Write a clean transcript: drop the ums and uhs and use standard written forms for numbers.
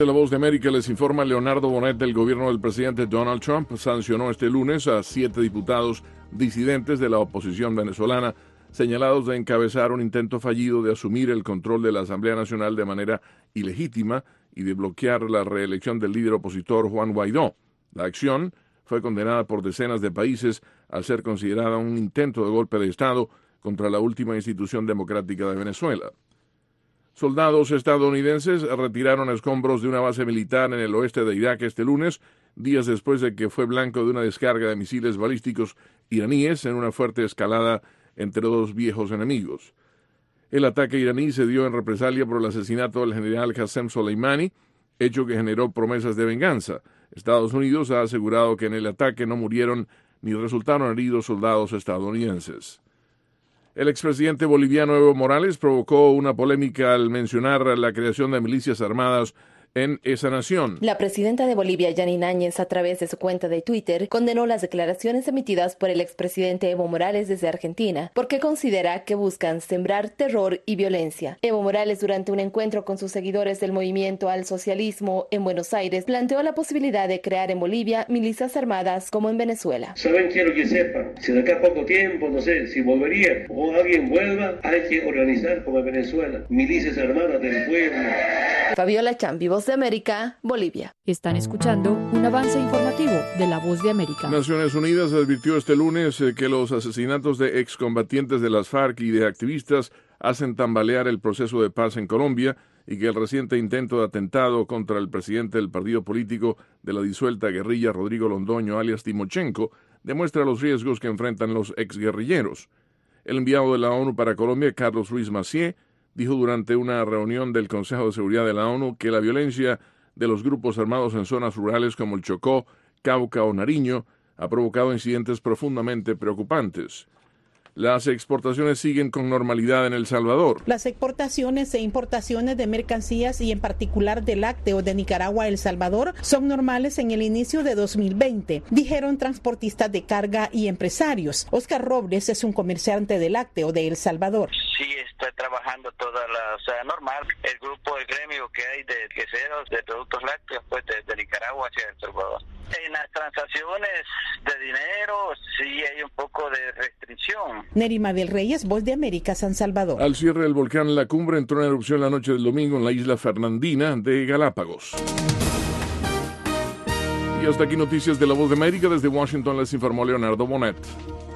De La Voz de América les informa Leonardo Bonet. Del gobierno del presidente Donald Trump sancionó este lunes a 7 diputados disidentes de la oposición venezolana señalados de encabezar un intento fallido de asumir el control de la Asamblea Nacional de manera ilegítima y de bloquear la reelección del líder opositor Juan Guaidó. La acción fue condenada por decenas de países al ser considerada un intento de golpe de Estado contra la última institución democrática de Venezuela. Soldados estadounidenses retiraron escombros de una base militar en el oeste de Irak este lunes, días después de que fue blanco de una descarga de misiles balísticos iraníes en una fuerte escalada entre dos viejos enemigos. El ataque iraní se dio en represalia por el asesinato del general Qasem Soleimani, hecho que generó promesas de venganza. Estados Unidos ha asegurado que en el ataque no murieron ni resultaron heridos soldados estadounidenses. El expresidente boliviano Evo Morales provocó una polémica al mencionar la creación de milicias armadas en esa nación. La presidenta de Bolivia, Janine Áñez, a través de su cuenta de Twitter, condenó las declaraciones emitidas por el expresidente Evo Morales desde Argentina, porque considera que buscan sembrar terror y violencia. Evo Morales, durante un encuentro con sus seguidores del movimiento al socialismo en Buenos Aires, planteó la posibilidad de crear en Bolivia milicias armadas como en Venezuela. Saben, quiero que sepan, si de acá a poco tiempo, no sé, si volvería o alguien vuelva, hay que organizar como en Venezuela, milicias armadas del pueblo. Fabiola Chambi, Voz de América, Bolivia. Están escuchando un avance informativo de La Voz de América. Naciones Unidas advirtió este lunes que los asesinatos de excombatientes de las FARC y de activistas hacen tambalear el proceso de paz en Colombia y que el reciente intento de atentado contra el presidente del partido político de la disuelta guerrilla, Rodrigo Londoño, alias Timochenko, demuestra los riesgos que enfrentan los exguerrilleros. El enviado de la ONU para Colombia, Carlos Ruiz Massieu, dijo durante una reunión del Consejo de Seguridad de la ONU que la violencia de los grupos armados en zonas rurales como el Chocó, Cauca o Nariño ha provocado incidentes profundamente preocupantes. Las exportaciones siguen con normalidad en El Salvador. Las exportaciones e importaciones de mercancías y en particular de lácteos de Nicaragua a El Salvador son normales en el inicio de 2020, dijeron transportistas de carga y empresarios. Oscar Robles es un comerciante de lácteo de El Salvador. Sí, está trabajando normal. El grupo, el gremio que hay de queseros, de productos lácteos, pues de Nicaragua hacia El Salvador. En las transacciones de dinero sí hay un poco de restricción. Nerima del Reyes, Voz de América, San Salvador. Al cierre del volcán La Cumbre entró en erupción la noche del domingo en la isla Fernandina de Galápagos. Y hasta aquí noticias de La Voz de América. Desde Washington les informó Leonardo Bonet.